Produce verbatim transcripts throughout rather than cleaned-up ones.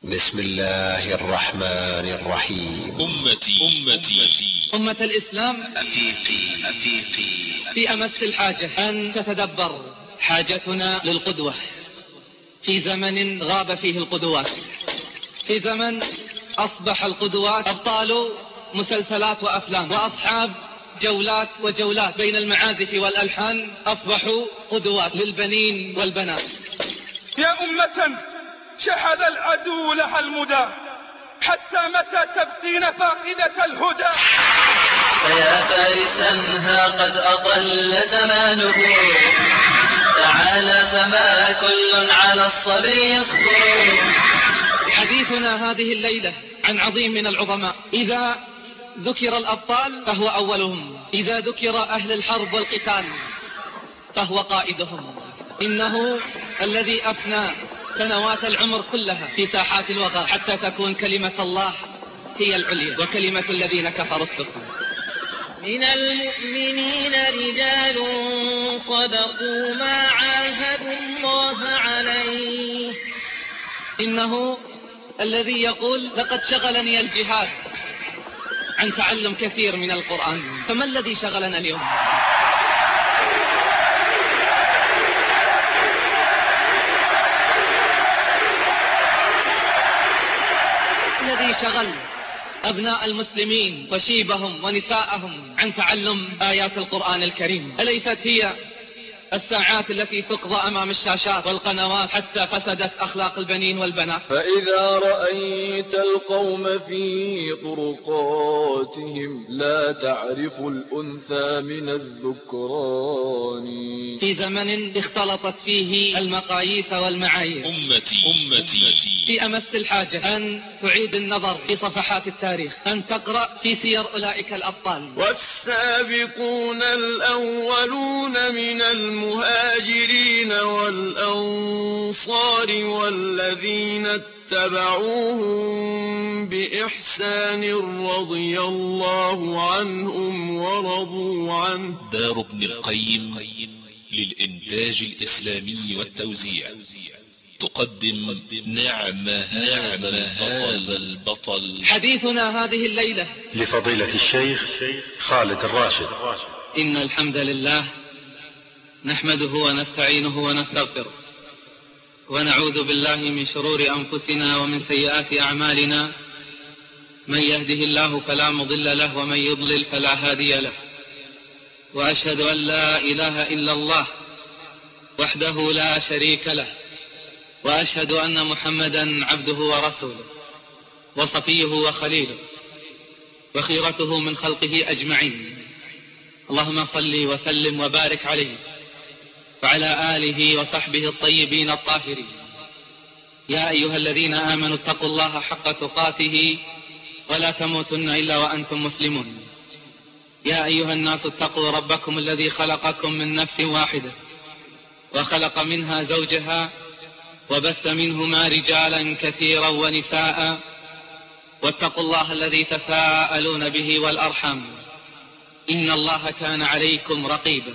بسم الله الرحمن الرحيم. أمتي أمتي أمة الإسلام، أفيقي أفيقي في أمس الحاجة أن تتدبر حاجتنا للقدوة في زمن غاب فيه القدوات، في زمن أصبح القدوات أبطال مسلسلات وأفلام، وأصحاب جولات وجولات بين المعازف والألحان أصبحوا قدوات للبنين والبنات. يا أمة شحذ العدو لها المدى، حتى متى تبدين فاقدة الهدى؟ فيا فارسا ها قد أطل زمانه، تعالى فما كل على الصبر يصبر. حديثنا هذه الليلة عن عظيم من العظماء. إذا ذكر الأبطال فهو أولهم، إذا ذكر أهل الحرب والقتال فهو قائدهم. إنه الذي أفنى سنوات العمر كلها في ساحات الوغى حتى تكون كلمة الله هي العليا وكلمة الذين كفروا السفلى. من المؤمنين رجال صدقوا ما عاهدوا الله عليه. إنه الذي يقول لقد شغلني الجهاد عن تعلم كثير من القرآن، فما الذي شغلنا اليوم؟ الذي شغل أبناء المسلمين وشيبهم ونساءهم عن تعلم آيات القرآن الكريم؟ أليست هي الساعات التي تقضى أمام الشاشات والقنوات حتى فسدت أخلاق البنين والبنات؟ فإذا رأيت القوم في طرقاتهم لا تعرف الأنثى من الذكران. في زمن اختلطت فيه المقاييس والمعايير. أمتي أمتي في أمس الحاجة أن تعيد النظر في صفحات التاريخ، أن تقرأ في سير أولئك الأبطال. والسابقون الأولون من المهاجرين والأنصار والذين اتبعوهم بإحسان رضي الله عنهم ورضوا عنه. دار ابن القيم للإنتاج الإسلامي والتوزيع تقدم نعم هذا البطل. حديثنا هذه الليلة لفضيلة الشيخ خالد الراشد. إن الحمد لله نحمده ونستعينه ونستغفره، ونعوذ بالله من شرور أنفسنا ومن سيئات أعمالنا. من يهده الله فلا مضل له ومن يضلل فلا هادي له، وأشهد أن لا إله إلا الله وحده لا شريك له، وأشهد أن محمدا عبده ورسوله وصفيه وخليله وخيرته من خلقه أجمعين. اللهم صل وسلم وبارك عليه وعلى آله وصحبه الطيبين الطاهرين. يا أيها الذين آمنوا اتقوا الله حق تقاته ولا تموتن إلا وأنتم مسلمون. يا أيها الناس اتقوا ربكم الذي خلقكم من نفس واحدة وخلق منها زوجها وبث منهما رجالا كثيرا ونساء، واتقوا الله الذي تساءلون به والأرحام إن الله كان عليكم رقيبا.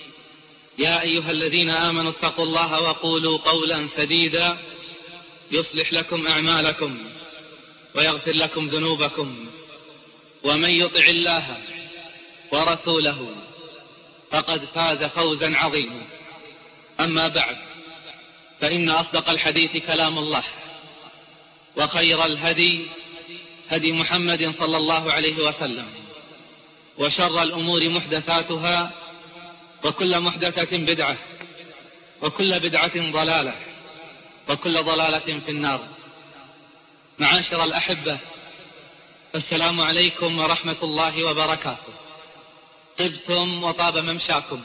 يا أيها الذين آمنوا اتقوا الله وقولوا قولا سديدا يصلح لكم أعمالكم ويغفر لكم ذنوبكم، ومن يطع الله ورسوله فقد فاز فوزا عظيما. أما بعد، فإن أصدق الحديث كلام الله، وخير الهدي هدي محمد صلى الله عليه وسلم، وشر الأمور محدثاتها، وكل محدثة بدعة، وكل بدعة ضلالة، وكل ضلالة في النار. معاشر الأحبة، السلام عليكم ورحمة الله وبركاته. طبتم وطاب ممشاكم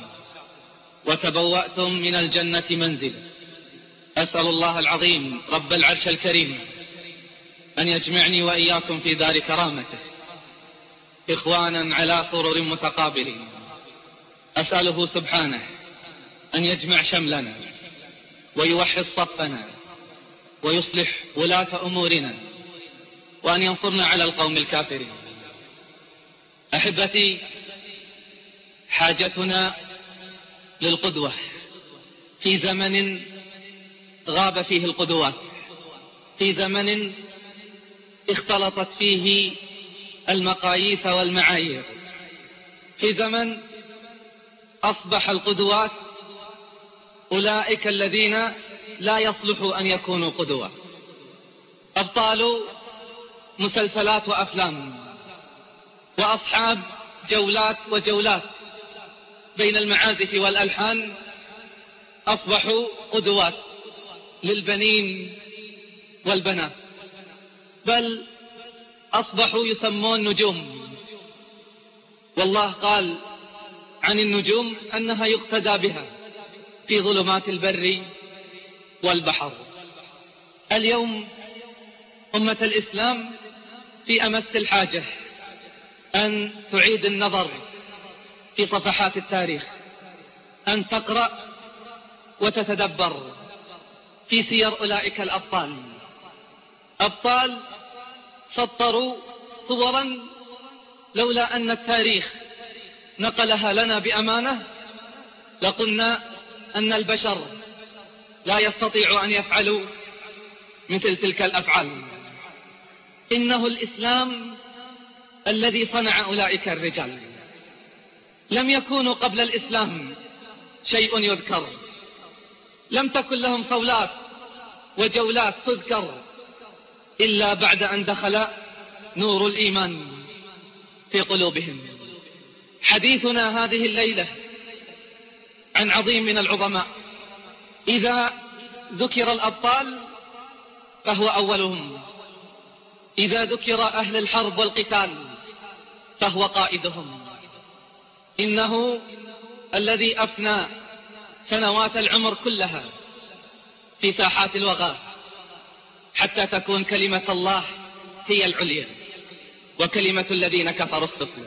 وتبوأتم من الجنة منزل. أسأل الله العظيم رب العرش الكريم أن يجمعني وإياكم في دار كرامته إخوانا على سرر متقابلين. أسأله سبحانه أن يجمع شملنا ويوحد صفنا ويصلح ولاة أمورنا، وأن ينصرنا على القوم الكافرين. أحبتي، حاجتنا للقدوة في زمن غاب فيه القدوات، في زمن اختلطت فيه المقاييس والمعايير، في زمن أصبح القدوات أولئك الذين لا يصلح أن يكونوا قدوة، أبطال مسلسلات وأفلام وأصحاب جولات وجولات بين المعازف والألحان أصبحوا قدوات للبنين والبنات، بل أصبحوا يسمون نجوم. والله قال عن النجوم أنها يقتدى بها في ظلمات البر والبحر. اليوم أمة الإسلام في أمس الحاجة أن تعيد النظر في صفحات التاريخ، أن تقرأ وتتدبر في سير أولئك الأبطال، أبطال سطروا صورا لولا أن التاريخ نقلها لنا بأمانة لقلنا أن البشر لا يستطيع أن يفعلوا مثل تلك الأفعال. إنه الإسلام الذي صنع أولئك الرجال، لم يكونوا قبل الإسلام شيء يذكر، لم تكن لهم صولات وجولات تذكر إلا بعد أن دخل نور الإيمان في قلوبهم. حديثنا هذه الليلة عن عظيم من العظماء، إذا ذكر الأبطال فهو أولهم، إذا ذكر أهل الحرب والقتال فهو قائدهم. إنه الذي أفنى سنوات العمر كلها في ساحات الوغى حتى تكون كلمة الله هي العليا وكلمة الذين كفروا السفلى.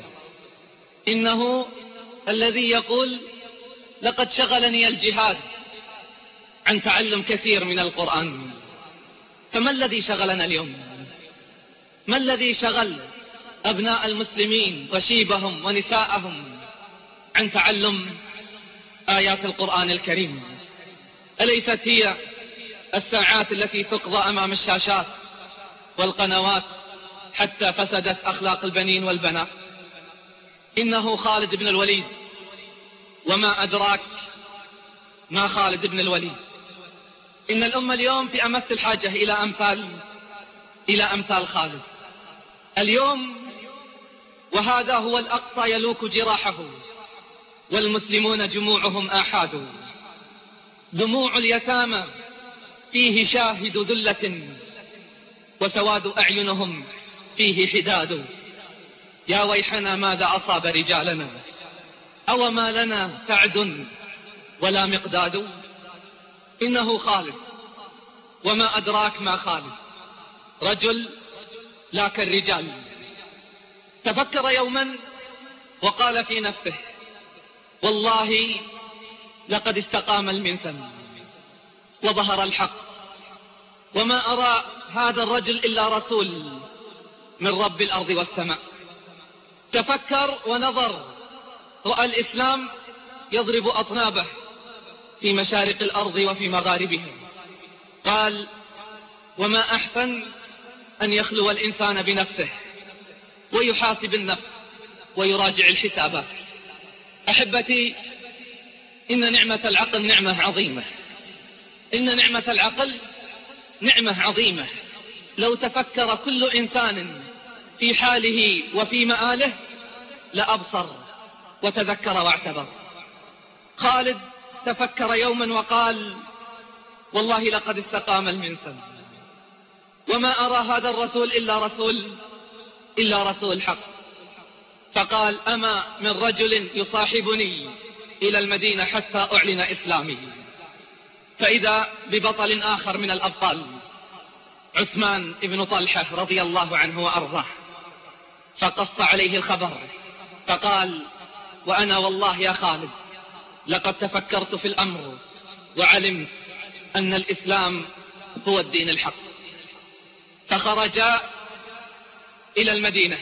إنه الذي يقول لقد شغلني الجهاد عن تعلم كثير من القرآن. فما الذي شغلنا اليوم؟ ما الذي شغل أبناء المسلمين وشيبهم ونساءهم عن تعلم آيات القرآن الكريم؟ أليست هي الساعات التي تقضى أمام الشاشات والقنوات حتى فسدت أخلاق البنين والبنات؟ إنه خالد بن الوليد، وما أدراك ما خالد بن الوليد. إن الأمة اليوم في أمس الحاجة إلى أمثال إلى أمثال خالد. اليوم وهذا هو الأقصى يلوك جراحه والمسلمون جموعهم آحاد، دموع اليتامى فيه شاهد ذلة وسواد أعينهم فيه حداد. يا ويحنا ماذا أصاب رجالنا أو ما لنا سعد ولا مقداد. إنه خالد، وما أدراك ما خالد، رجل لا كالرجال. تفكر يوما وقال في نفسه والله لقد استقام المنثم وظهر الحق، وما أرى هذا الرجل إلا رسول من رب الأرض والسماء. تفكر ونظر، رأى الإسلام يضرب أطنابه في مشارق الأرض وفي مغاربها. قال وما أحسن أن يخلو الإنسان بنفسه ويحاسب النفس ويراجع الحسابات. أحبتي، إن نعمة العقل نعمة عظيمة، إن نعمة العقل نعمة عظيمة. لو تفكر كل إنسان في حاله وفي مآله لأبصر وتذكر واعتبر. خالد تفكر يوما وقال والله لقد استقام المنثم، وما أرى هذا الرسول إلا رسول إلا رسول حق. فقال أما من رجل يصاحبني إلى المدينة حتى أعلن إسلامي. فإذا ببطل آخر من الأبطال، عثمان بن طلحة رضي الله عنه وأرضاه، فقص عليه الخبر فقال وأنا والله يا خالد لقد تفكرت في الأمر وعلمت أن الإسلام هو الدين الحق. فخرج إلى المدينة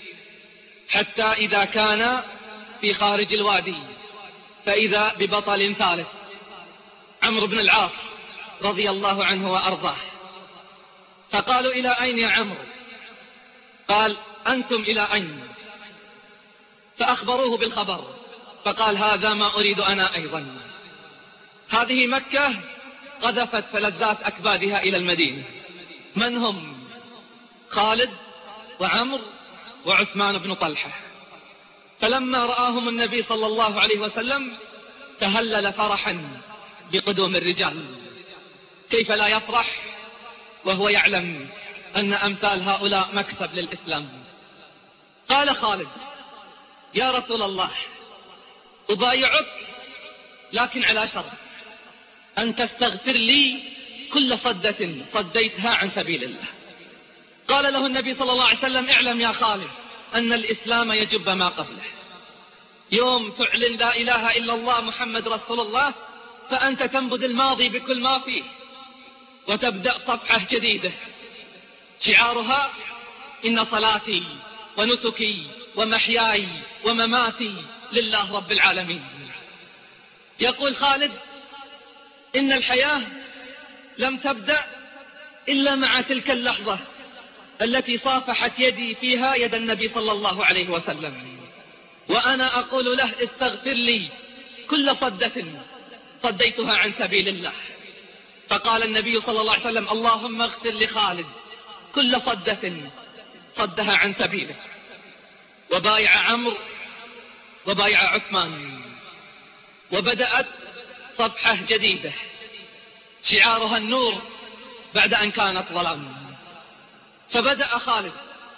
حتى إذا كان في خارج الوادي فإذا ببطل ثالث، عمرو بن العاص رضي الله عنه وأرضاه. فقالوا إلى أين يا عمرو؟ قال أنتم إلى أين؟ فأخبروه بالخبر، فقال هذا ما أريد أنا أيضا. هذه مكة قذفت فلذات أكبادها إلى المدينة. من هم؟ خالد وعمرو وعثمان بن طلحة. فلما رآهم النبي صلى الله عليه وسلم تهلل فرحا بقدوم الرجال. كيف لا يفرح وهو يعلم أن أمثال هؤلاء مكسب للإسلام؟ قال خالد يا رسول الله أبايعك لكن على شرط أن تستغفر لي كل صدة صديتها عن سبيل الله. قال له النبي صلى الله عليه وسلم اعلم يا خالد أن الإسلام يجب ما قبله. يوم تعلن لا إله إلا الله محمد رسول الله فأنت تنبذ الماضي بكل ما فيه وتبدأ صفحة جديدة شعارها إن صلاتي ونسكي ومحياي ومماتي لله رب العالمين. يقول خالد إن الحياة لم تبدأ إلا مع تلك اللحظة التي صافحت يدي فيها يد النبي صلى الله عليه وسلم، وأنا أقول له استغفر لي كل صدة صديتها عن سبيل الله. فقال النبي صلى الله عليه وسلم اللهم اغفر لخالد كل صدة صدها عن سبيله. وبايع عمرو وبايع عثمان، وبدأت صفحة جديدة شعارها النور بعد أن كانت ظلام. فبدأ خالد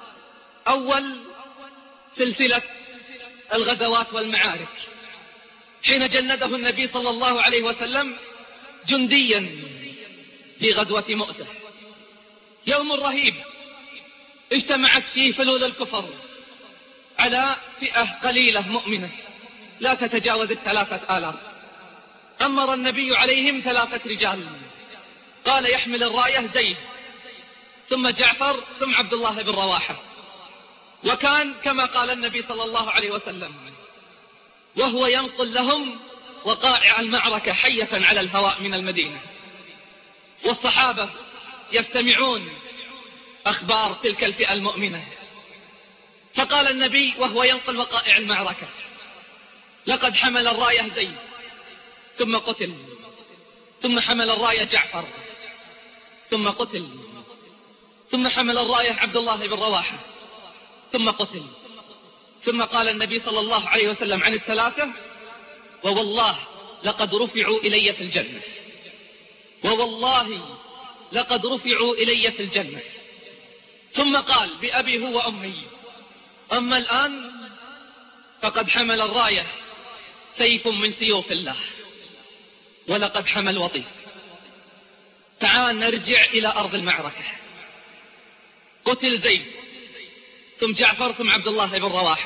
أول سلسلة الغزوات والمعارك حين جنده النبي صلى الله عليه وسلم جنديا في غزوة مؤتة. يوم رهيب اجتمعت فيه فلول الكفر على فئة قليلة مؤمنة لا تتجاوز الثلاثة آلاف. أمر النبي عليهم ثلاثة رجال، قال يحمل الراية زيد ثم جعفر ثم عبد الله بن رواحة. وكان كما قال النبي صلى الله عليه وسلم وهو ينقل لهم وقائع المعركة حية على الهواء من المدينة، والصحابة يستمعون أخبار تلك الفئة المؤمنة. فقال النبي وهو ينقل وقائع المعركة لقد حمل الراية زيد ثم قتل، ثم حمل الراية جعفر ثم قتل، ثم حمل الراية عبد الله بن رواحة ثم قتل. ثم قال النبي صلى الله عليه وسلم عن الثلاثة ووالله لقد رفعوا إلي في الجنة، ووالله لقد رفعوا إلي في الجنة. ثم قال بأبي هو وأمي أما الآن فقد حمل الراية سيف من سيوف الله ولقد حمل وطيس. تعال نرجع إلى أرض المعركة. قتل زيد ثم جعفر ثم عبد الله بن رواحة،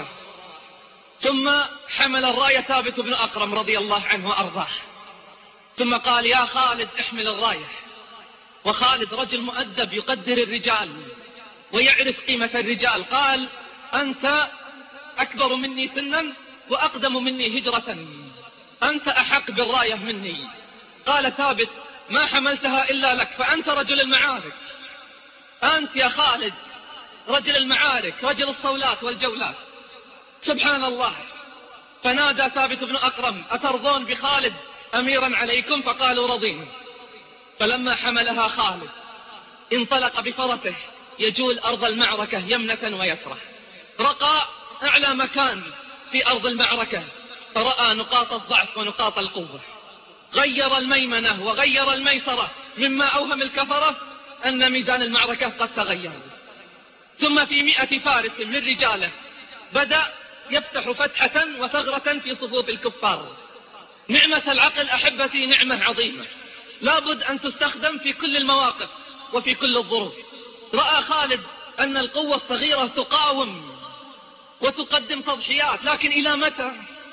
ثم حمل الراية ثابت بن أقرم رضي الله عنه وأرضاه. ثم قال يا خالد احمل الراية. وخالد رجل مؤدب يقدر الرجال ويعرف قيمة الرجال. قال أنت أكبر مني سنا وأقدم مني هجرة، أنت أحق بالراية مني. قال ثابت ما حملتها إلا لك فأنت رجل المعارك، أنت يا خالد رجل المعارك رجل الصولات والجولات. سبحان الله. فنادى ثابت بن أقرم أترضون بخالد أميرا عليكم؟ فقالوا رضينا. فلما حملها خالد انطلق بفرسه يجول أرض المعركة يمنة ويسرة، رقى أعلى مكان في أرض المعركة فرأى نقاط الضعف ونقاط القوة، غير الميمنة وغير الميسرة مما أوهم الكفرة أن ميدان المعركة قد تغير. ثم في مئة فارس من رجاله بدأ يفتح فتحة وثغرة في صفوف الكفار. نعمة العقل أحبتي نعمة عظيمة لابد أن تستخدم في كل المواقف وفي كل الظروف. رأى خالد أن القوة الصغيرة تقاوم وتقدم تضحيات، لكن إلى متى؟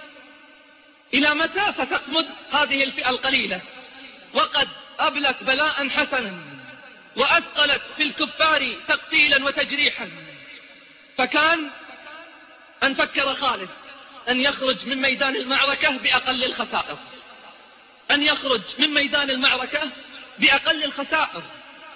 إلى متى ستقمد هذه الفئة القليلة وقد أبلت بلاء حسنا وأثقلت في الكفار تقتيلا وتجريحا؟ فكان أن فكر خالد أن يخرج من ميدان المعركة بأقل الخسائر، أن يخرج من ميدان المعركة بأقل الخسائر.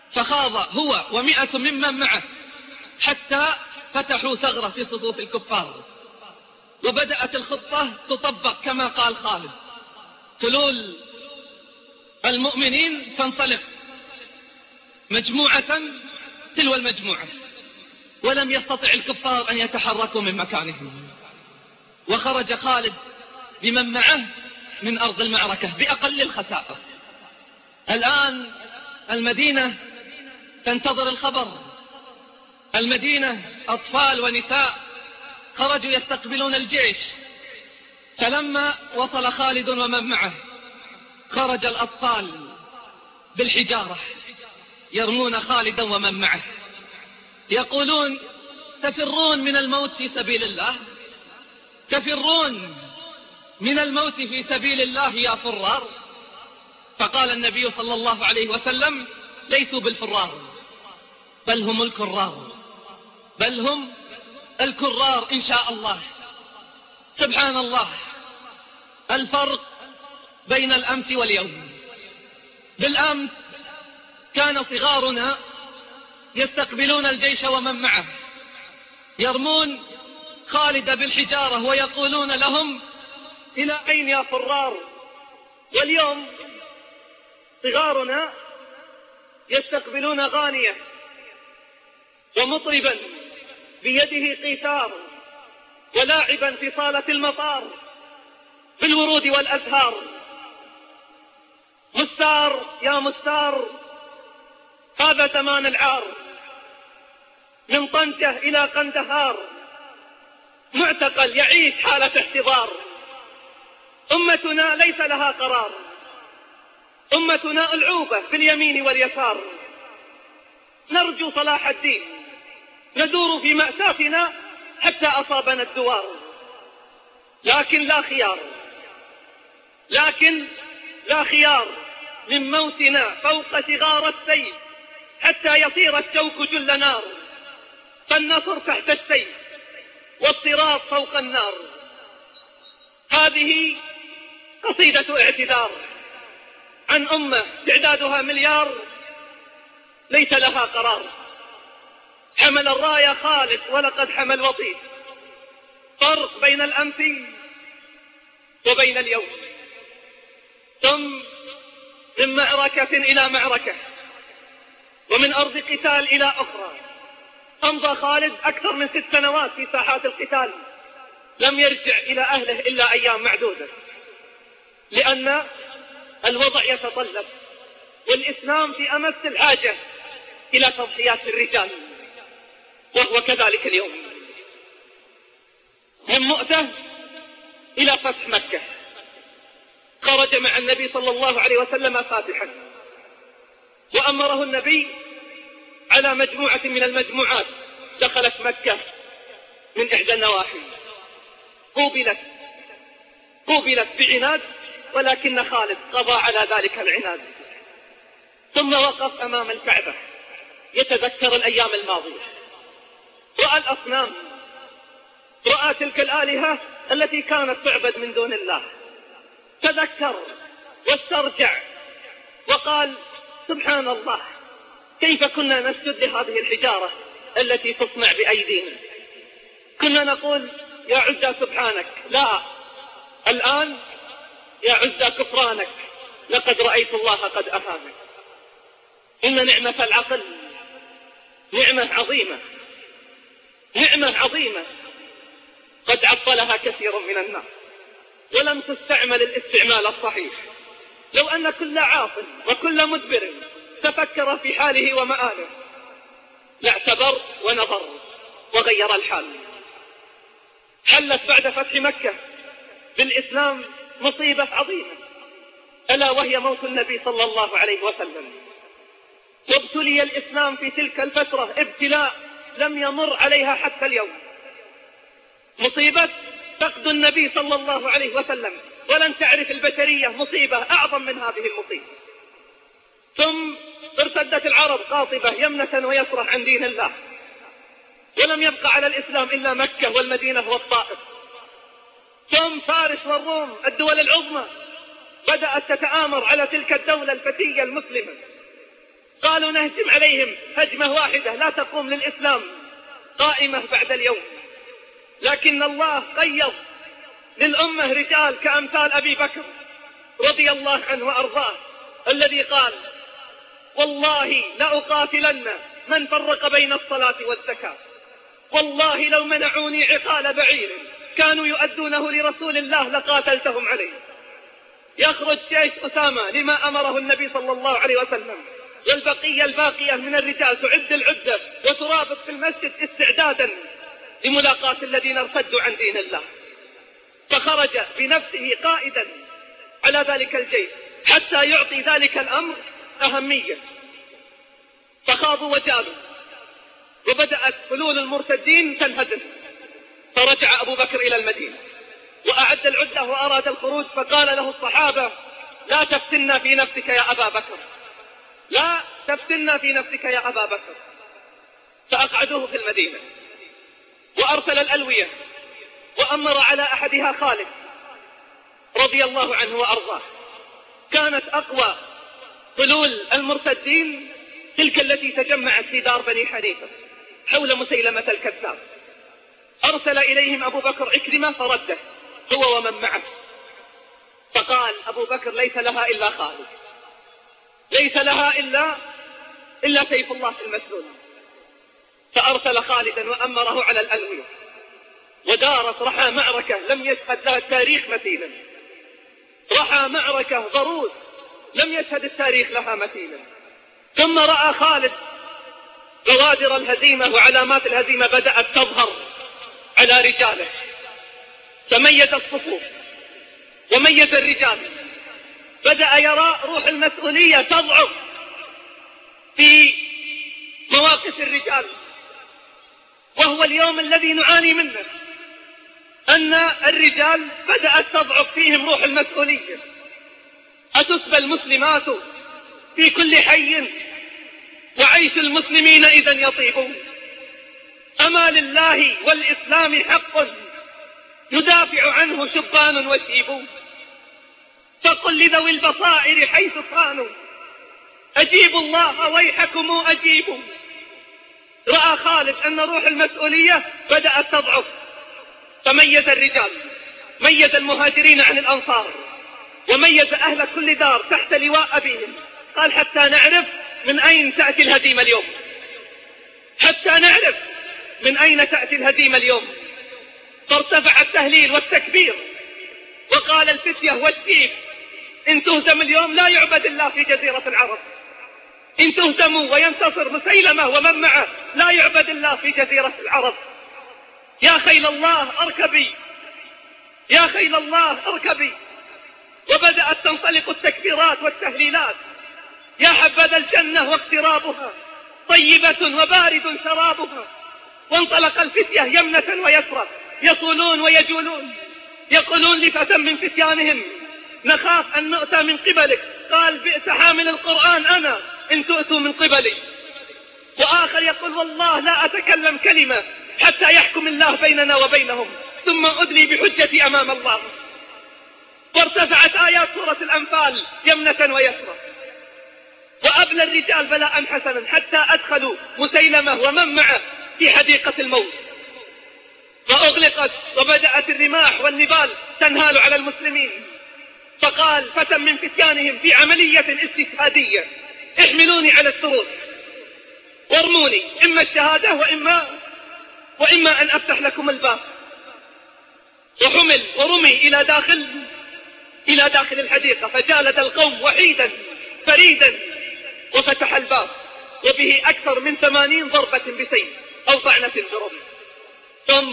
فخاض هو ومئة ممن معه حتى فتحوا ثغرة في صفوف الكفار، وبدأت الخطة تطبق كما قال خالد. فلول المؤمنين تنطلق مجموعة تلو المجموعة، ولم يستطع الكفار أن يتحركوا من مكانهم، وخرج خالد بمن معه من أرض المعركة بأقل الخسائر. الآن المدينة تنتظر الخبر. المدينة أطفال ونساء خرجوا يستقبلون الجيش. فلما وصل خالد ومن معه خرج الأطفال بالحجارة يرمون خالدا ومن معه، يقولون: تفرون من الموت في سبيل الله، تفرون من الموت في سبيل الله يا فرار. فقال النبي صلى الله عليه وسلم: ليسوا بالفرار، بل هم الكرار، بل هم الكرار إن شاء الله. سبحان الله، الفرق بين الأمس واليوم. بالأمس كان صغارنا يستقبلون الجيش ومن معه، يرمون خالد بالحجارة ويقولون لهم: إلى أين يا فرار؟ واليوم صغارنا يستقبلون غانية ومطربا بيده قيثار ولاعبا في صالة المطار بالورود والأزهار. مستار يا مستار، هذا زمان العار، من طنجة إلى قندهار معتقل يعيش حالة احتضار. أمتنا ليس لها قرار، أمتنا ألعوبة باليمين واليسار. نرجو صلاح الدين، ندور في مأساتنا حتى أصابنا الدوار، لكن لا خيار، لكن لا خيار من موتنا فوق صغار السيف حتى يصير الشوك جل نار. فالنصر تحت السيف والصراط فوق النار. هذه قصيدة اعتذار عن أمة تعدادها مليار ليس لها قرار. حمل الراية خالد ولقد حمل وطيس. فرق بين الأمس وبين اليوم. ثم من معركة إلى معركة، ومن أرض قتال إلى أخرى. أمضى خالد أكثر من ست سنوات في ساحات القتال، لم يرجع إلى أهله إلا أيام معدودة، لأن الوضع يتطلب، والإسلام في أمس الحاجة إلى تضحيات الرجال، وهو كذلك اليوم. من مؤتة إلى فتح مكة خرج مع النبي صلى الله عليه وسلم فاتحا، وأمره النبي على مجموعة من المجموعات دخلت مكة من إحدى النواحي. قوبلت قوبلت بعناد، ولكن خالد قضى على ذلك العناد. ثم وقف أمام الكعبة يتذكر الأيام الماضية، رأى الأصنام، رأى تلك الآلهة التي كانت تعبد من دون الله، تذكر واسترجع وقال: سبحان الله، كيف كنا نسجد لهذه الحجارة التي تصنع بأيدينا؟ كنا نقول: يا عزى سبحانك. لا، الآن يا عزى كفرانك، لقد رأيت الله قد أهانك. إن نعمة العقل نعمة عظيمة، نعمة عظيمة قد عطلها كثير من الناس ولم تستعمل الاستعمال الصحيح. لو أن كل عاقل وكل مدبر تفكر في حاله ومآله لاعتبر ونظر وغير الحال. حلت بعد فتح مكة بالإسلام مصيبة عظيمة، ألا وهي موت النبي صلى الله عليه وسلم. وابتلي الإسلام في تلك الفترة ابتلاء لم يمر عليها حتى اليوم. مصيبة فقد النبي صلى الله عليه وسلم، ولن تعرف البشرية مصيبة أعظم من هذه المصيبة. ثم ارتدت العرب قاطبة يمنة ويسرة عن دين الله، ولم يبقى على الإسلام إلا مكة والمدينة والطائف. ثم فارس والروم الدول العظمى بدأت تتآمر على تلك الدولة الفتية المسلمة، قالوا نهجم عليهم هجمة واحدة لا تقوم للإسلام قائمة بعد اليوم. لكن الله قيض للأمة رجال كأمثال أبي بكر رضي الله عنه وأرضاه، الذي قال: والله لأقاتلن من فرق بين الصلاة والزكاة، والله لو منعوني عقال بعير كانوا يؤدونه لرسول الله لقاتلتهم عليه. يخرج جيش أسامة لما أمره النبي صلى الله عليه وسلم، والبقية الباقية من الرجال تعد العدة وترابط في المسجد استعدادا لملاقاة الذين ارتدوا عن دين الله. فخرج بنفسه قائدا على ذلك الجيش حتى يعطي ذلك الأمر أهمية. فخاضوا وجالوا وبدأت فلول المرتدين تنهدم. فرجع أبو بكر إلى المدينة وأعد العدة وأراد الخروج، فقال له الصحابة: لا تفتنا في نفسك يا أبا بكر، لا تفتنا في نفسك يا أبا بكر. فأقعدوه في المدينة وأرسل الألوية وأمر على أحدها خالد رضي الله عنه وأرضاه. كانت أقوى فلول المرتدين تلك التي تجمعت في دار بني حنيفة حول مسيلمة الكذاب. أرسل إليهم أبو بكر عكرمة فرده هو ومن معه، فقال أبو بكر: ليس لها إلا خالد، ليس لها إلا إلا سيف الله المسلول. فأرسل خالدا وأمره على الألوية، ودارت رحى معركة لم يشهد لها التاريخ مثيلا، رحى معركة ضروس لم يشهد التاريخ لها مثيلا. ثم رأى خالد بوادر الهزيمة وعلامات الهزيمة بدأت تظهر على رجاله، فميز الصفوف وميز الرجال، بدأ يرى روح المسؤولية تضعف في مواقف الرجال، وهو اليوم الذي نعاني منه، أن الرجال بدأت تضعف فيهم روح المسؤولية. أتسبى المسلمات في كل حي وعيش المسلمين إذا يطيب. أما لله والإسلام حق يدافع عنه شبان وشيب. فقل لذوي البصائر حيث صانوا أجيبوا الله ويحكم أجيبوا. رأى خالد أن روح المسؤولية بدأت تضعف، فميز الرجال، ميز المهاجرين عن الأنصار، وميز أهل كل دار تحت لواء أبيهم. قال: حتى نعرف من أين تأتي الهزيمة اليوم، حتى نعرف من أين تأتي الهزيمة اليوم. فارتفع التهليل والتكبير، وقال الفتية والسيف: إن تهزم اليوم لا يعبد الله في جزيرة العرب، إن تهزموا وينتصر مسيلمة ومن معه لا يعبد الله في جزيرة العرب. يا خيل الله اركبي، يا خيل الله اركبي. وبدأت تنطلق التكبيرات والتهليلات. يا حبذا الجنة واقترابها، طيبة وبارد شرابها. وانطلق الفتية يمنة ويسرى، يصولون ويجولون، يقولون لفتى من فتيانهم: نخاف أن نؤتى من قبلك. قال: بئس حامل القرآن أنا إن تؤتوا من قبلي. وآخر يقول: والله لا أتكلم كلمة حتى يحكم الله بيننا وبينهم، ثم أدلي بحجتي أمام الله. وارتفعت آيات سورة الأنفال يمنة ويسرى، وأبلى الرجال بلاء حسنا حتى أدخلوا مسيلمة ومن معه في حديقة الموت، فأغلقت وبدأت الرماح والنبال تنهال على المسلمين. فقال فتى من فتيانهم في عملية استشهادية: احملوني على السرور وارموني، إما الشهادة وإما, وإما أن أفتح لكم الباب. وحمل ورمي إلى داخل إلى داخل الحديقة، فجالد القوم وحيدا فريدا وفتح الباب، وبه أكثر من ثمانين ضربة بسيف أو طعنة برمح. ثم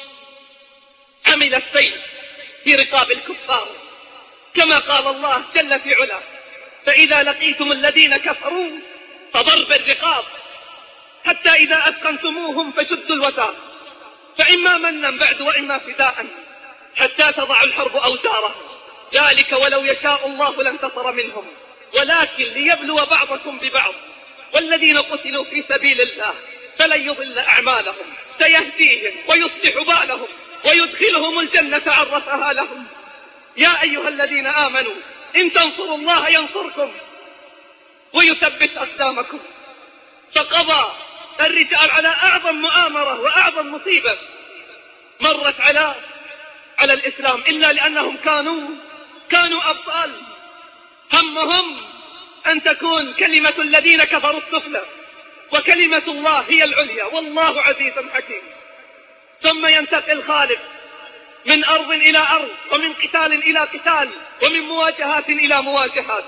عمل السيف في رقاب الكفار كما قال الله جل في علاه: فإذا لقيتم الذين كفروا فضرب الرقاب حتى إذا أثقنتموهم فشدوا الوثاق، فإما منا بعد وإما فداء حتى تضع الحرب أوزارها. ذلك ولو يشاء الله لانتصر منهم، ولكن ليبلو بعضكم ببعض. والذين قتلوا في سبيل الله فلن يضل أعمالهم، سيهديهم ويصلح بالهم ويدخلهم الجنة عرفها لهم. يا أيها الذين آمنوا إن تنصروا الله ينصركم ويثبت أقدامكم. فقضى الرجال على أعظم مؤامرة وأعظم مصيبة مرت على على الإسلام، إلا لأنهم كانوا كانوا أبطال، همهم أن تكون كلمة الذين كفروا السفلى وكلمة الله هي العليا، والله عزيز حكيم. ثم ينتقل خالد من أرض إلى أرض، ومن قتال إلى قتال، ومن مواجهات إلى مواجهات.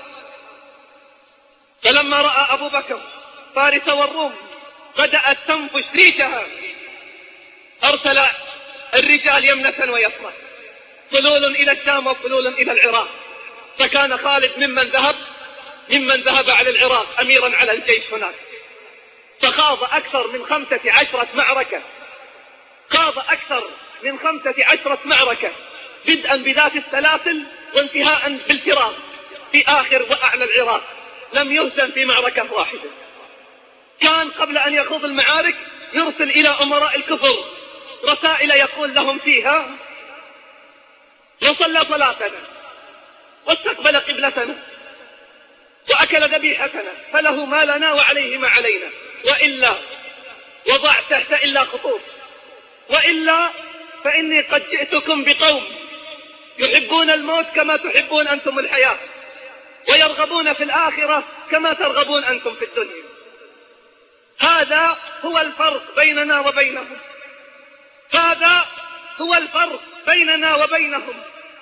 فلما رأى أبو بكر فارس والروم بدأت تنفش ريشها، أرسل الرجال يمنة ويسرى، فلول إلى الشام وفلول إلى العراق. فكان خالد ممن ذهب ممن ذهب على العراق أميرا على الجيش هناك، فخاض أكثر من خمسة عشرة معركة خاض أكثر من خمسة عشرة معركة بدءا بذات السلاسل وانتهاء بالفراق في آخر وأعلى العراق. لم يهزم في معركة واحدة. كان قبل أن يخوض المعارك يرسل إلى أمراء الكفر رسائل يقول لهم فيها: وصلى صلاتنا واستقبل قبلتنا وأكل ذبيحتنا فله ما لنا وعليه ما علينا، وإلا وضع تحت إلا خطوط، وإلا فإني قد جئتكم بقوم يحبون الموت كما تحبون أنتم الحياة، ويرغبون في الآخرة كما ترغبون أنتم في الدنيا. هذا هو الفرق بيننا وبينهم هذا هو الفرق بيننا وبينهم.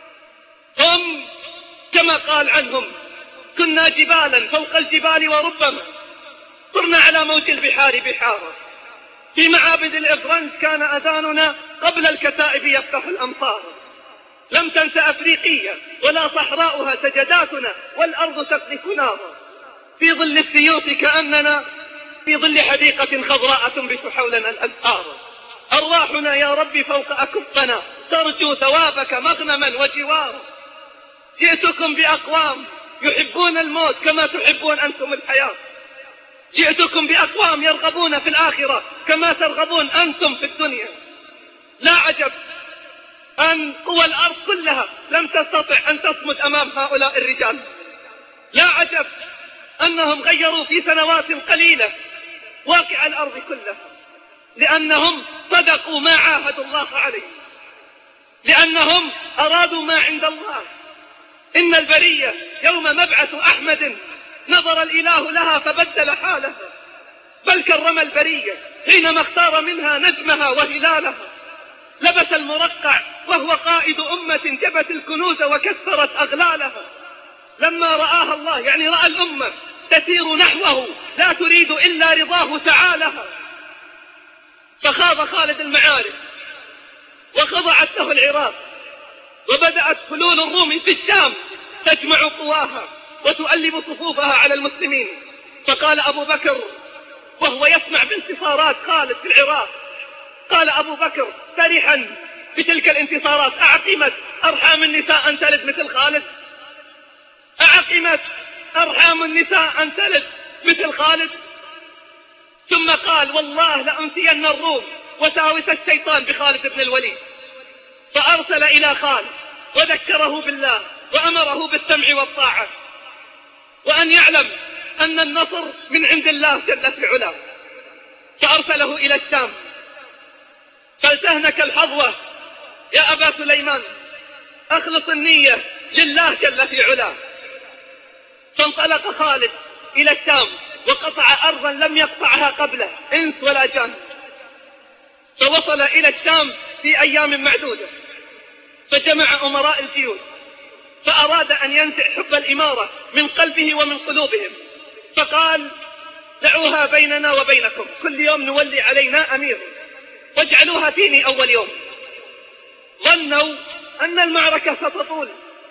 هم كما قال عنهم: كنا جبالا فوق الجبال وربما صرنا على موج البحار بحارا. في معابد الإفرنج كان أذاننا قبل الكتائب يفتح الأمطار. لم تنس أفريقية ولا صحراؤها سجداتنا، والأرض تقذف نارا. في ظل السيوف كأننا في ظل حديقة خضراء تنبت حولنا الأزهار. أرواحنا يا رب فوق أكفنا ترجو ثوابك مغنما وجوارا. جئتكم بأقوام يحبون الموت كما تحبون أنتم الحياة. جئتكم بأقوام يرغبون في الآخرة كما ترغبون أنتم في الدنيا. لا عجب أن قوى الأرض كلها لم تستطع أن تصمد أمام هؤلاء الرجال. لا عجب أنهم غيروا في سنوات قليلة واقع الأرض كلها، لأنهم صدقوا ما عاهدوا الله عليه، لأنهم أرادوا ما عند الله. إن البرية يوم مبعث أحمد نظر الإله لها فبدل حالها، بل كرم البرية حينما اختار منها نجمها وهلالها. لبس المرقع وهو قائد أمة جبت الكنوز وكسرت أغلالها. لما رآها الله يعني رأى الأمة تسير نحوه لا تريد إلا رضاه تعالها، فخاض خالد المعارك وخضعت له العراق، وبدأت فلول الروم في الشام تجمع قواها وتؤلب صفوفها على المسلمين. فقال أبو بكر وهو يسمع بانتصارات خالد في العراق، قال أبو بكر فرحا بتلك الانتصارات: أعقمت أرحام النساء أن تلد مثل خالد؟ أعقمت أرحام النساء أن تلد مثل خالد؟ ثم قال: والله لأنسين الروم وساوس الشيطان بخالد بن الوليد. فأرسل إلى خالد وذكره بالله وأمره بالسمع والطاعة، وأن يعلم أن النصر من عند الله جل في علاه. فأرسله إلى الشام: فلتهنك الحظوة يا أبا سليمان، أخلص النية لله جل في علاه. فانطلق خالد إلى الشام وقطع أرضا لم يقطعها قبله إنس ولا جان، فوصل إلى الشام في أيام معدودة، فجمع أمراء الجيوش، فأراد أن ينزع حب الإمارة من قلبه ومن قلوبهم، فقال: دعوها بيننا وبينكم، كل يوم نولي علينا أمير، واجعلوها فيني أول يوم. ظنوا أن المعركة ستطول،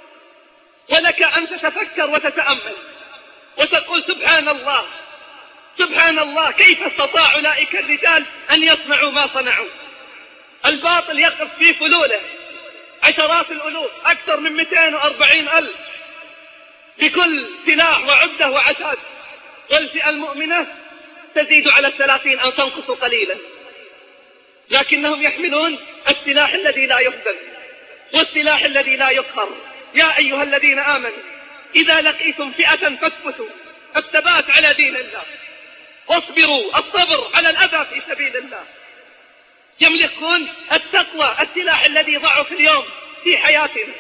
ولك أن تتفكر وتتأمل وتقول: سبحان الله سبحان الله، كيف استطاع أولئك الرجال أن يصنعوا ما صنعوا؟ الباطل يقف في فلوله عشرات الألوف، أكثر من مئتين وأربعين ألف بكل سلاح وعدة وعتاد، والفئة المؤمنة تزيد على الثلاثين أو تنقص قليلا، لكنهم يحملون السلاح الذي لا يخذل والسلاح الذي لا يقهر. يا أيها الذين آمنوا إذا لقيتم فئة فاثبتوا الثبات على دين الله، واصبروا الصبر على الأذى في سبيل الله. يملكون التقوى السلاح الذي ضعف اليوم في حياتنا.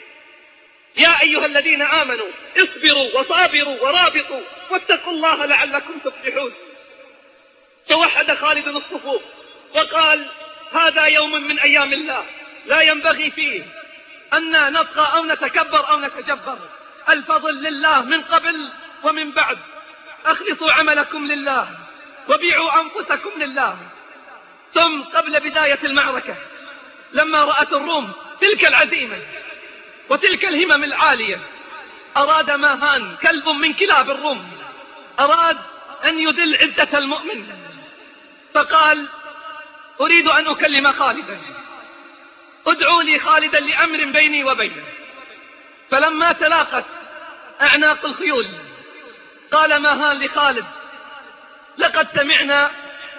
يا أيها الذين آمنوا اصبروا وصابروا ورابطوا واتقوا الله لعلكم تفلحون. توحد خالد الصفوف وقال: هذا يوم من أيام الله لا ينبغي فيه أن نطغى أو نتكبر أو نتجبر. الفضل لله من قبل ومن بعد. أخلصوا عملكم لله وبيعوا أنفسكم لله. ثم قبل بداية المعركة لما رأت الروم تلك العزيمة وتلك الهمم العالية، أراد ماهان كلب من كلاب الروم أراد أن يذل عزة المؤمن، فقال: أريد أن أكلم خالدا، ادعوا لي خالدا لأمر بيني وبينه. فلما تلاقت أعناق الخيول قال ماهان لخالد: لقد سمعنا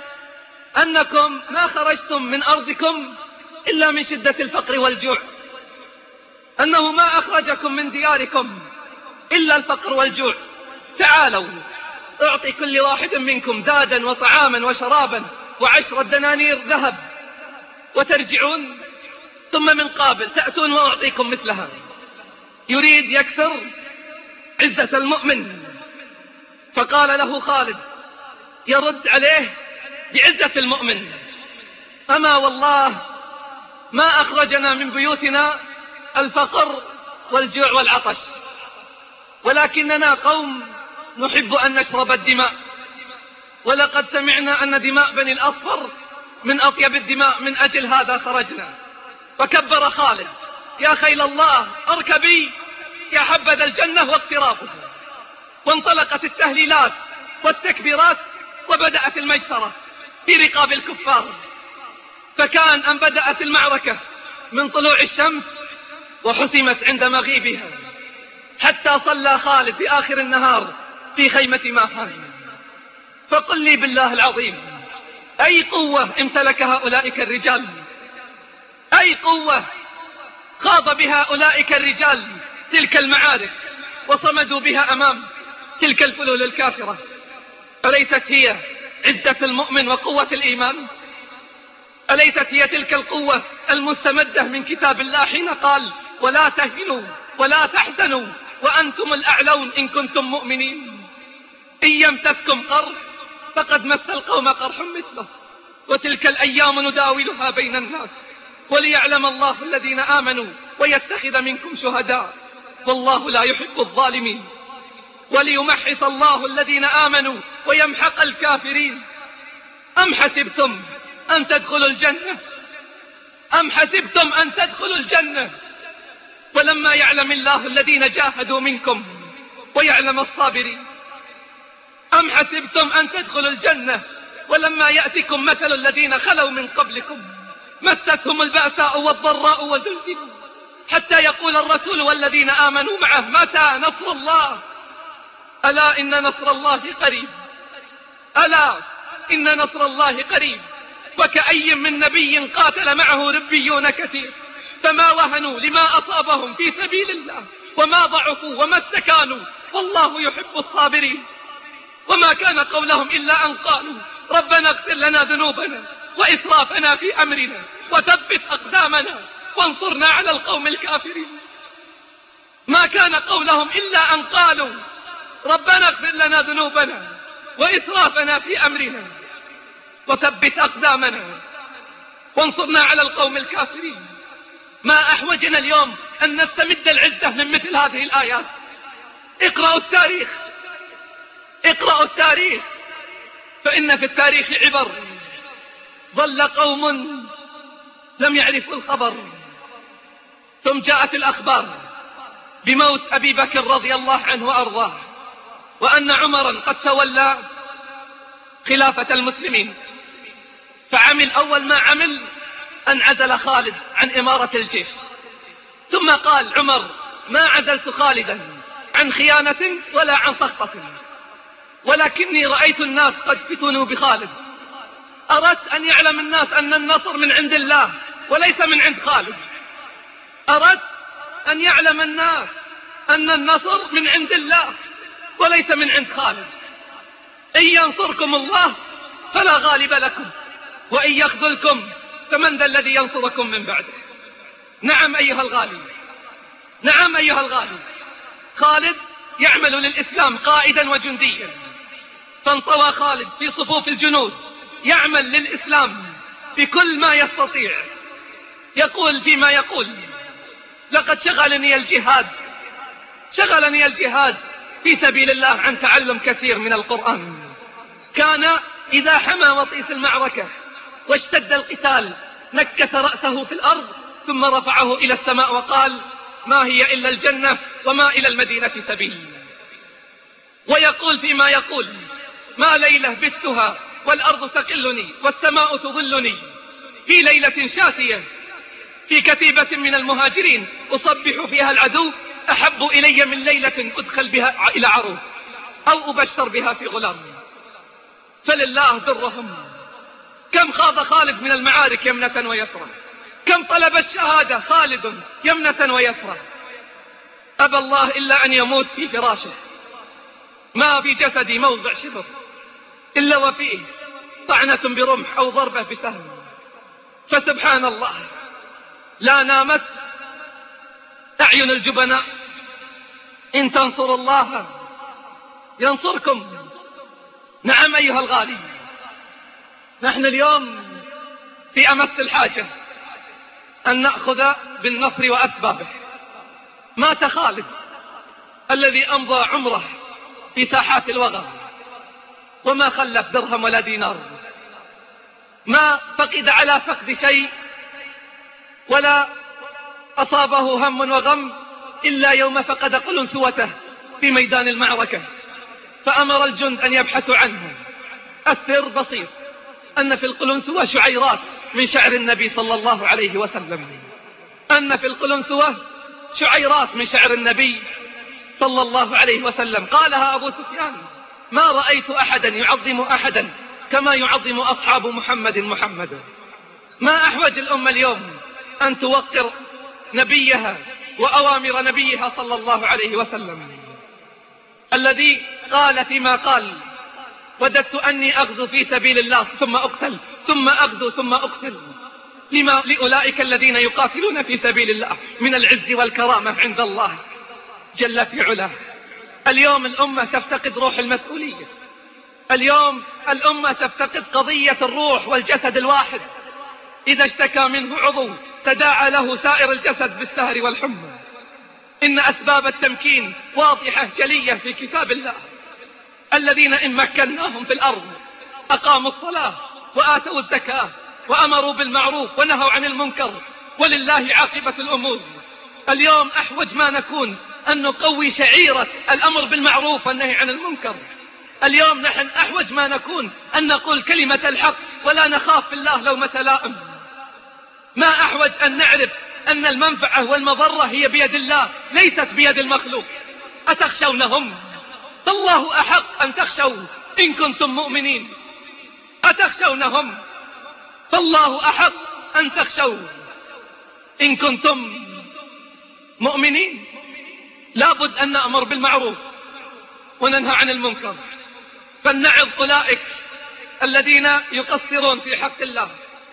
أنكم ما خرجتم من أرضكم إلا من شدة الفقر والجوع، أنه ما أخرجكم من دياركم إلا الفقر والجوع. تعالوا أعطي كل واحد منكم زادا وطعاما وشرابا وعشرة دنانير ذهب، وترجعون ثم من قابل تأتون وأعطيكم مثلها. يريد يكسر عزة المؤمن. فقال له خالد يرد عليه بعزة المؤمن: أما والله ما أخرجنا من بيوتنا الفقر والجوع والعطش، ولكننا قوم نحب أن نشرب الدماء، ولقد سمعنا أن دماء بني الأصفر من أطيب الدماء، من أجل هذا خرجنا. فكبر خالد: يا خيل الله اركبي، يا حبذا الجنة واقترافها. وانطلقت التهليلات والتكبيرات وبدأت المجسرة في رقاب الكفار. فكان أن بدأت المعركة من طلوع الشمس وحسمت عند مغيبها، حتى صلى خالد في آخر النهار في خيمة ماهان. فقل لي بالله العظيم، أي قوة امتلك هؤلاء الرجال؟ أي قوة خاض بها أولئك الرجال تلك المعارك وصمدوا بها أمام تلك الفلول الكافرة؟ أليست هي عزة المؤمن وقوة الإيمان؟ أليست هي تلك القوة المستمدة من كتاب الله حين قال: ولا تهنوا ولا تحزنوا وأنتم الأعلون إن كنتم مؤمنين؟ إن يمسسكم قرح فقد مس القوم قرح مثله، وتلك الأيام نداولها بين الناس وليعلم الله الذين آمنوا ويتخذ منكم شهداء والله لا يحب الظالمين، وليمحص الله الذين آمنوا ويمحق الكافرين. أم حسبتم أن تدخلوا الجنة أم حسبتم أن تدخلوا الجنة ولما يعلم الله الذين جاهدوا منكم ويعلم الصابرين؟ أم حسبتم أن تدخلوا الجنة ولما يأتكم مثل الذين خلوا من قبلكم مستهم البأساء والضراء وزلزلوا حتى يقول الرسول والذين آمنوا معه: متى نصر الله؟ ألا إن نصر الله قريب، ألا إن نصر الله قريب. وكأي من نبي قاتل معه ربيون كثير فما وهنوا لما أصابهم في سبيل الله وما ضعفوا وما استكانوا والله يحب الصابرين. وما كان قولهم إلا أن قالوا: ربنا اغفر لنا ذنوبنا وإسرافنا في أمرنا وثبت أقدامنا وانصرنا على القوم الكافرين. ما كان قولهم إلا أن قالوا: ربنا اغفر لنا ذنوبنا وإسرافنا في أمرنا وثبت أقدامنا وانصرنا على القوم الكافرين. ما أحوجنا اليوم أن نستمد العزة من مثل هذه الآيات. اقرأوا التاريخ، اقرأوا التاريخ، فإن في التاريخ عبر. ظل قوم لم يعرفوا الخبر، ثم جاءت الأخبار بموت أبي بكر رضي الله عنه وأرضاه، وأن عمرا قد تولى خلافة المسلمين. فعمل أول ما عمل أن عزل خالد عن إمارة الجيش، ثم قال عمر: ما عزلت خالدا عن خيانة ولا عن سخطة، ولكني رأيت الناس قد فتنوا بخالد. أردت أن يعلم الناس أن النصر من عند الله وليس من عند خالد. أردت أن يعلم الناس أن النصر من عند الله وليس من عند خالد. إن ينصركم الله فلا غالب لكم، وإن يخذلكم فمن ذا الذي ينصركم من بعده. نعم أيها الغالي، نعم أيها الغالي، خالد يعمل للإسلام قائدا وجنديا، فانطوى خالد في صفوف الجنود يعمل للإسلام بكل ما يستطيع. يقول فيما يقول: لقد شغلني الجهاد شغلني الجهاد في سبيل الله عن تعلم كثير من القرآن. كان إذا حمى وطيس المعركة واشتد القتال نكس رأسه في الأرض ثم رفعه إلى السماء وقال: ما هي إلا الجنة وما إلى المدينة سبيل. ويقول فيما يقول: ما ليلة بثها والأرض تقلني والسماء تظلني، في ليلة شاتية في كتيبة من المهاجرين أصبح فيها العدو أحب إلي من ليلة أدخل بها إلى عروس أو أبشر بها في غلام. فلله ذرهم. كم خاض خالد من المعارك يمنة ويسرى، كم طلب الشهادة خالد يمنة ويسرى، أبى الله إلا أن يموت في فراشه. ما في جسدي موضع شبر إلا وفيه طعنة برمح أو ضربة بسهم. فسبحان الله، لا نامت أعين الجبناء. إن تنصروا الله ينصركم. نعم أيها الغالي، نحن اليوم في أمس الحاجة أن نأخذ بالنصر وأسبابه. مات خالد الذي أمضى عمره في ساحات الوغى وما خلف درهم ولا دينار، ما فقد على فقد شيء ولا أصابه هم وغم إلا يوم فقد قلنسوته في ميدان المعركة، فأمر الجند أن يبحثوا عنه. السر بسيط، أن في القلنسوة شعيرات من شعر النبي صلى الله عليه وسلم، أن في القلنسوة شعيرات من شعر النبي صلى الله عليه وسلم. قالها أبو سفيان: ما رأيت أحدا يعظم أحدا كما يعظم أصحاب محمد محمد. ما أحوج الأمة اليوم أن توقر نبيها وأوامر نبيها صلى الله عليه وسلم، الذي قال فيما قال: وددت أني أغزو في سبيل الله ثم أقتل ثم أغزو ثم أقتل. لما لأولئك الذين يقاتلون في سبيل الله من العز والكرامة عند الله جل في علاه. اليوم الأمة تفتقد روح المسؤولية، اليوم الأمة تفتقد قضية الروح والجسد الواحد. إذا اشتكى منه عضو تداعى له سائر الجسد بالسهر والحمى. إن أسباب التمكين واضحة جلية في كتاب الله. الذين إن مكناهم في الأرض أقاموا الصلاة وآتوا الزكاة وأمروا بالمعروف ونهوا عن المنكر ولله عاقبة الأمور. اليوم أحوج ما نكون أن نقوي شعيرة الأمر بالمعروف والنهي عن المنكر. اليوم نحن أحوج ما نكون أن نقول كلمة الحق ولا نخاف في الله لومة لائم. ما أحوج أن نعرف أن المنفعة والمضرة هي بيد الله ليست بيد المخلوق. أتخشونهم؟ فالله أحق أن تخشوا إن كنتم مؤمنين. أتخشونهم؟ فالله أحق أن تخشوا إن كنتم مؤمنين. لابد أن نأمر بالمعروف وننهى عن المنكر، فلنعظ أولئك الذين يقصرون في حق الله،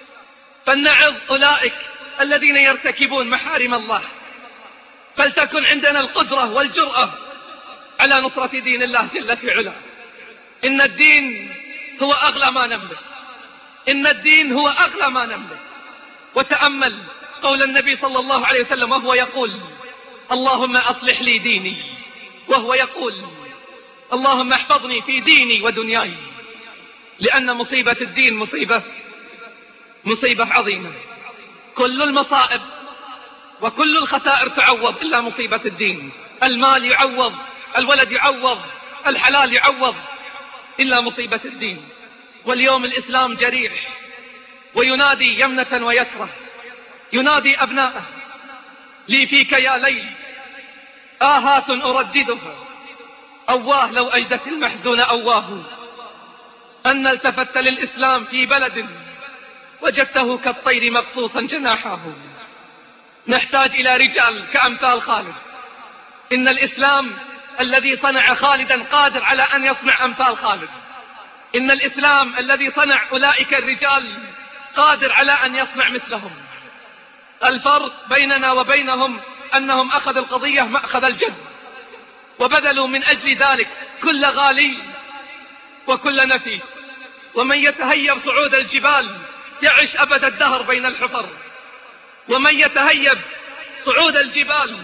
فلنعظ أولئك الذين يرتكبون محارم الله. فلتكن عندنا القدرة والجرأة على نصرة دين الله جل في علاه. إن الدين هو أغلى ما نملك، إن الدين هو أغلى ما نملك. وتأمل قول النبي صلى الله عليه وسلم وهو يقول: اللهم أصلح لي ديني، وهو يقول: اللهم احفظني في ديني ودنياي. لأن مصيبة الدين مصيبة مصيبة عظيمة. كل المصائب وكل الخسائر تعوض إلا مصيبة الدين. المال يعوض، الولد يعوض، الحلال يعوض، إلا مصيبة الدين. واليوم الإسلام جريح وينادي يمنة ويسرة، ينادي أبناءه: لي فيك يا ليل آهات أرددها، أواه لو أجدت المحزون أواه. أن التفت للإسلام في بلد وجدته كالطير مبسوطا جناحاه. نحتاج إلى رجال كأمثال خالد. إن الإسلام الذي صنع خالدا قادر على أن يصنع أمثال خالد. إن الإسلام الذي صنع أولئك الرجال قادر على أن يصنع مثلهم. الفرق بيننا وبينهم أنهم أخذوا القضية مأخذ الجد، وبذلوا من أجل ذلك كل غالي وكل نفي. ومن يتهيب صعود الجبال يعش أبد الدهر بين الحفر، ومن يتهيب صعود الجبال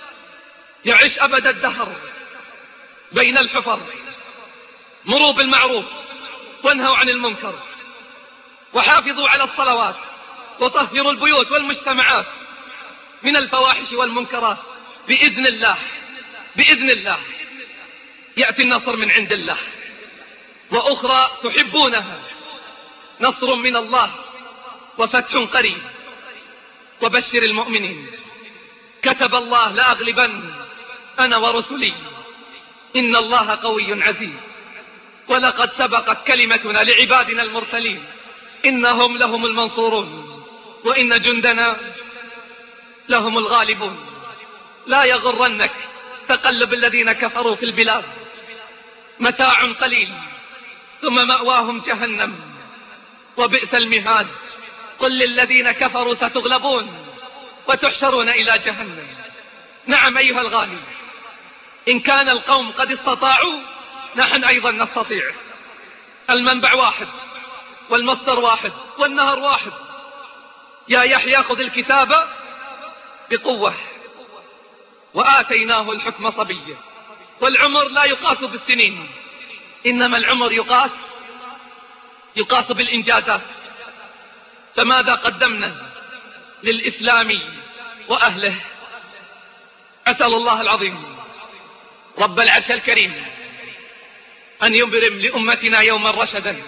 يعش أبد الدهر بين الحفر. مروا بالمعروف وانهوا عن المنكر، وحافظوا على الصلوات، وطهروا البيوت والمجتمعات من الفواحش والمنكرات. بإذن الله بإذن الله يأتي النصر من عند الله. وأخرى تحبونها، نصر من الله وفتح قريب. وبشر المؤمنين. كتب الله لأغلبن أنا ورسلي إن الله قوي عزيز. ولقد سبقت كلمتنا لعبادنا المرسلين إنهم لهم المنصورون وإن جندنا لهم الغالبون. لا يغرنك تقلب الذين كفروا في البلاد، متاع قليل ثم مأواهم جهنم وبئس المهاد. قل للذين كفروا ستغلبون وتحشرون إلى جهنم. نعم أيها الغالي، إن كان القوم قد استطاعوا نحن أيضا نستطيع. المنبع واحد والمصدر واحد والنهر واحد. يا يحيى خذ الكتاب بقوة وآتيناه الحكم صبيا. والعمر لا يقاس بالسنين، إنما العمر يقاس يقاس بالإنجازات. فماذا قدمنا للإسلام وأهله؟ أسأل الله العظيم رب العرش الكريم أن يبرم لأمتنا يوما رشدا.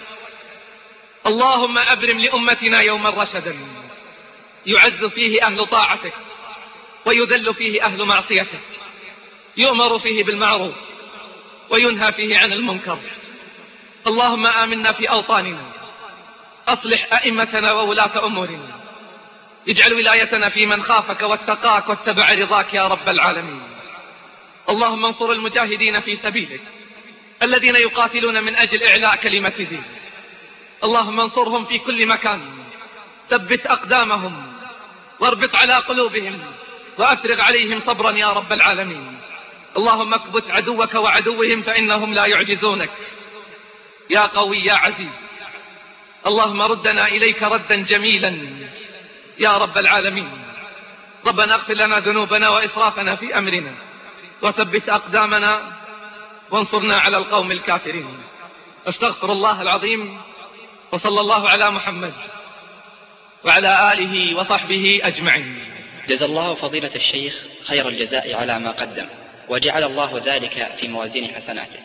اللهم أبرم لأمتنا يوما رشدا يعز فيه أهل طاعتك ويذل فيه أهل معصيتك، يؤمر فيه بالمعروف وينهى فيه عن المنكر. اللهم آمنا في أوطاننا، أصلح أئمتنا وولاة أمورنا، اجعل ولايتنا في من خافك واتقاك واتبع رضاك يا رب العالمين. اللهم انصر المجاهدين في سبيلك الذين يقاتلون من أجل إعلاء كلمة دينك. اللهم انصرهم في كل مكان، ثبت أقدامهم واربط على قلوبهم وأفرغ عليهم صبرا يا رب العالمين. اللهم اكبت عدوك وعدوهم فإنهم لا يعجزونك يا قوي يا عزيز. اللهم ردنا إليك ردا جميلا يا رب العالمين. ربنا اغفر لنا ذنوبنا وإسرافنا في أمرنا وثبت أقدامنا وانصرنا على القوم الكافرين. استغفر الله العظيم، وصلى الله على محمد وعلى آله وصحبه أجمعين. جزا الله فضيلة الشيخ خير الجزاء على ما قدم، وجعل الله ذلك في موازين حسناته.